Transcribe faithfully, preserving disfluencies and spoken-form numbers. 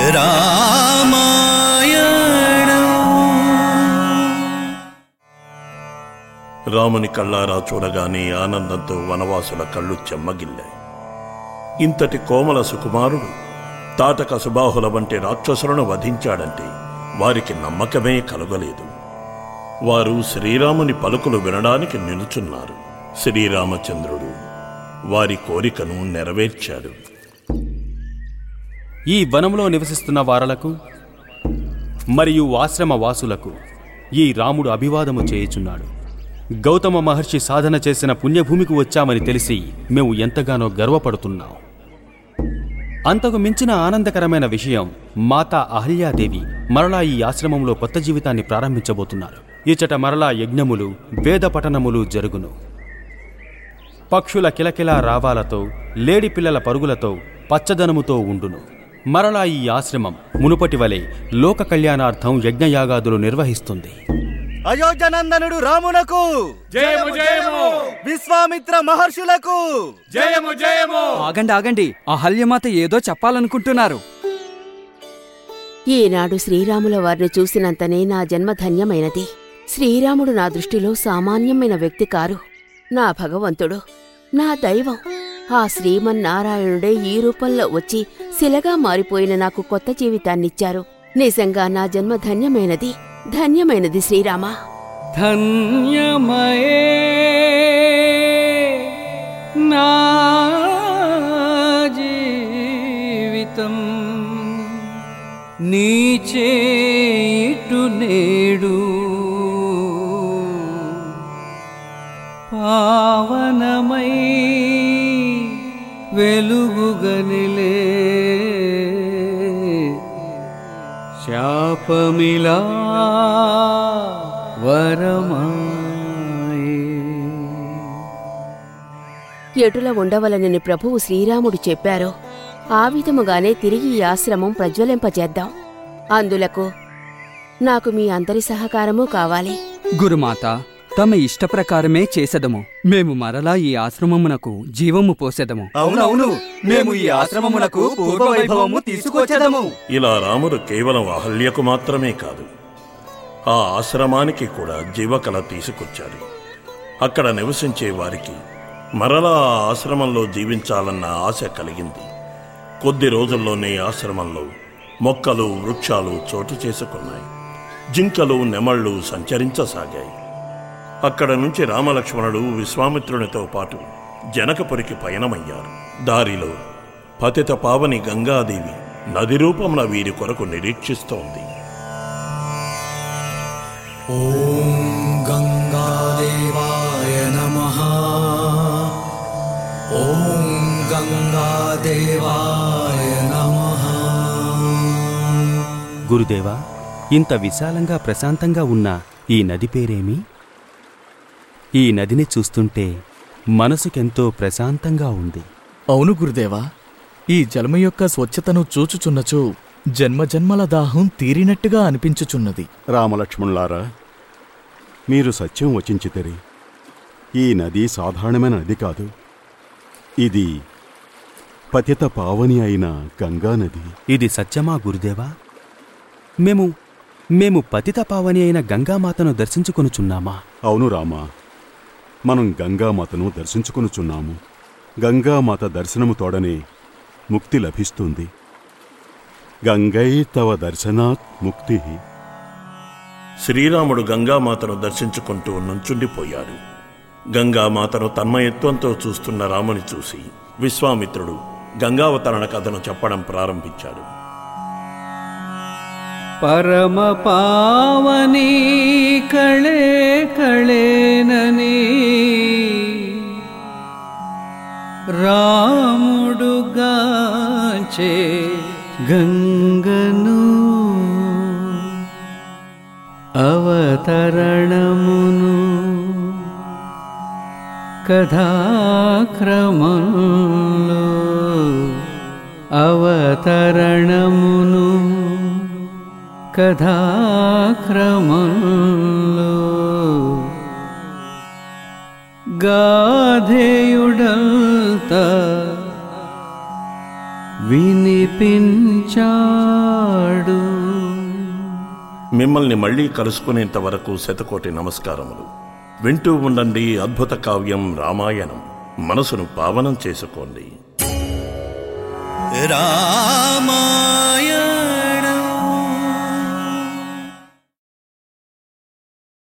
రాముని కళ్ళారా చూడగానే ఆనందంతో వనవాసుల కళ్ళు చెమ్మగిల్లాయి. ఇంతటి కోమల సుకుమారుడు తాటక సుబాహుల వంటి రాక్షసులను వధించాడంటే వారికి నమ్మకమే కలుగలేదు. వారు శ్రీరాముని పలుకులు వినడానికి నిలుచున్నారు. శ్రీరామచంద్రుడు వారి కోరికను నెరవేర్చాడు. ఈ వనంలో నివసిస్తున్న వారలకు మరియు ఆశ్రమ వాసులకు ఈ రాముడు అభివాదము చేయుచున్నాడు. గౌతమ మహర్షి సాధన చేసిన పుణ్యభూమికి వచ్చామని తెలిసి మేము ఎంతగానో గర్వపడుతున్నాం. అంతకు మించిన ఆనందకరమైన విషయం, మాతా అహల్యాదేవి మరలా ఈ ఆశ్రమంలో కొత్త జీవితాన్ని ప్రారంభించబోతున్నారు. ఇచ్చట మరలా యజ్ఞములు, వేద పఠనములు జరుగును. పక్షుల కిలకిలా రావాలతో, లేడి పిల్లల పరుగులతో, పచ్చదనముతో ఉండును. మరలా ఈ ఆశ్రమం మునుపటి వలె లోక కళ్యాణార్థం యజ్ఞయాగాదులు నిర్వహిస్తుంది. అయోధ్యనందనుడు రామునకు జయము జయము, విశ్వామిత్ర మహర్షులకు జయము జయము. ఆగండి ఆగండి, అహల్యమాత ఏదో చెప్పాలనుకుంటున్నారు. ఈనాడు శ్రీరాముల వారిని చూసినంతనే నా జన్మ ధన్యమైనది. శ్రీరాముడు నా దృష్టిలో సామాన్యమైన వ్యక్తి కారు. నా భగవంతుడు, నా దైవం. ఆ శ్రీమన్నారాయణుడే ఈ రూపంలో వచ్చి శిలగా మారిపోయిన నాకు కొత్త జీవితాన్నిచ్చారు. నిజంగా నా జన్మ ధన్యమైనది, ధన్యమైనది శ్రీరామ. ధన్యమయే నా జీవితం, నీచేటు నేడు పావనమై వెలుగుగనిలే, శాపమిలా వరమాయే. ఎటుల ఉండవలనని ప్రభువు శ్రీరాముడు చెప్పారో ఆ విధముగానే తిరిగి ఈ ఆశ్రమం ప్రజ్వలింపజేద్దాం. అందులకు నాకు మీ అందరి సహకారమూ కావాలి. గురుమాత, తమ ఇష్టప్రకారమే చేసెదము. మేము మరలా ఈ ఆశ్రమమునకు జీవము పోసెదము. అవునవును, మేము ఈ ఆశ్రమమునకు పూర్వవైభవము తీసుకొచ్చేదము. ఇలా రాముడు కేవలం అహల్యకు మాత్రమే కాదు, ఆ ఆశ్రమానికి కూడా జీవకళ తీసుకొచ్చాడు. అక్కడ నివసించే వారికి మరలా ఆ ఆశ్రమంలో జీవించాలన్న ఆశ కలిగింది. కొద్ది రోజుల్లోనే ఆశ్రమంలో మొక్కలు, వృక్షాలు చోటు చేసుకున్నాయి. జింకలు, నెమళ్లు సంచరించసాగాయి. అక్కడ నుంచి రామలక్ష్మణుడు విశ్వామిత్రునితో పాటు జనకపురికి పయనమయ్యారు. దారిలో పతిత పావని గంగాదేవి నది రూపమున వీరి కొరకు నిరీక్షిస్తోంది. ఓం గంగాదేవాయ నమః. ఓం గంగాదేవాయ నమః. గురుదేవా, ఇంత విశాలంగా ప్రశాంతంగా ఉన్న ఈ నది పేరేమి? ఈ నదిని చూస్తుంటే మనసుకెంతో ప్రశాంతంగా ఉంది. అవును గురుదేవా, ఈ జలము యొక్క స్వచ్ఛతను చూచుచున్నచో జన్మజన్మల దాహం తీరినట్టుగా అనిపించుచున్నది. రామలక్ష్మణులారా, మీరు సత్యం వచించితరి. ఈ నది సాధారణమైన నది కాదు. ఇది పతిత పావని అయిన గంగానది. ఇది సత్యమా గురుదేవా? మేము మేము పతిత పావని అయిన గంగామాతను దర్శించుకొనుచున్నామా? అవును రామా, మనం గంగామాతను దర్శించుకొనుచున్నాము. గంగామాత దర్శనము తోడనే ముక్తి లభిస్తుంది. గంగై తవ దర్శనాత్ ముక్తి. శ్రీరాముడు గంగామాతను దర్శించుకుంటూ నుంచుండిపోయాడు. గంగామాతను తన్మయత్వంతో చూస్తున్న రాముని చూసి విశ్వామిత్రుడు గంగావతరణ కథను చెప్పడం ప్రారంభించాడు. పరమ పావని కళే కళేనని రాముడుగాంచే గంగను, అవతరణమును కథాక్రమంలో, అవతరణమును కథాక్రమంలో గాధేయుడంత వినిపించాడు. మిమ్మల్ని మళ్ళీ కలుసుకునేంత వరకు శతకోటి నమస్కారములు. వింటూ ఉండండి అద్భుత కావ్యం రామాయణం. మనసును పావనం చేసుకోండి. రామా